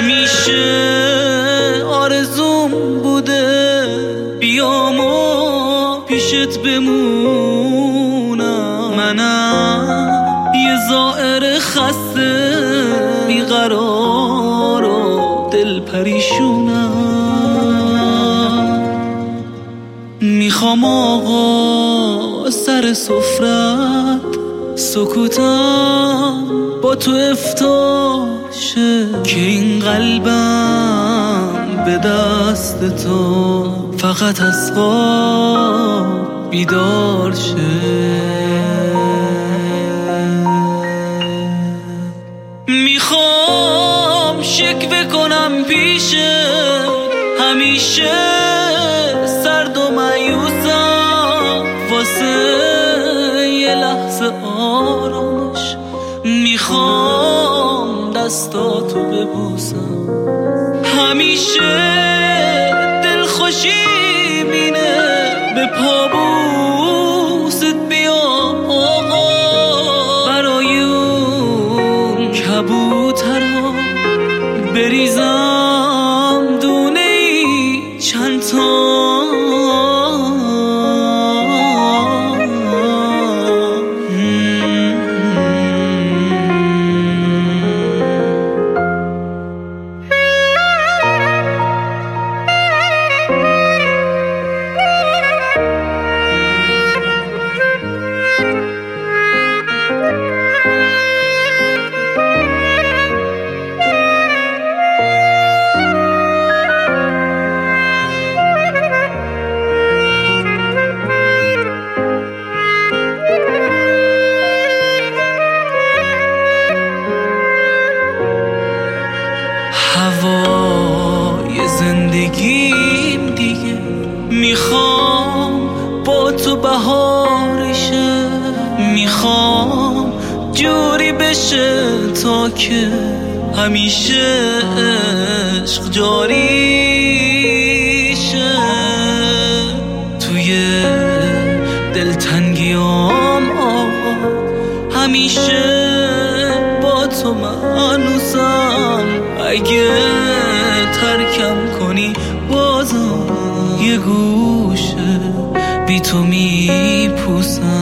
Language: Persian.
همیشه آرزوم بوده بیام و پیشت بمونم. منم یه زائر خسته بیقرار و دل پریشونم. میخوام آقا سر سفرت سکوتم با تو افتار شه که این قلبم به دست تو فقط از خواب بیدار شه. میخوام شکوه کنم پیشه همیشه سرد و مایوسم واسه یه لحظه آرامش. میخوام دستاتو ببوسم همیشه دلخوشی مینه به پابوست بیام آقا برای اون کبوترها بریزم دونه ای چند تا. هوای زندگیم دیگه میخوام با تو بهارشه. میخوام جوری بشه تا که همیشه عشق جاری شه. توی دلتنگیام آقا همیشه با تو منوسم. اگه ترکم کنی بازم یه گوشه بی تو میپوسم.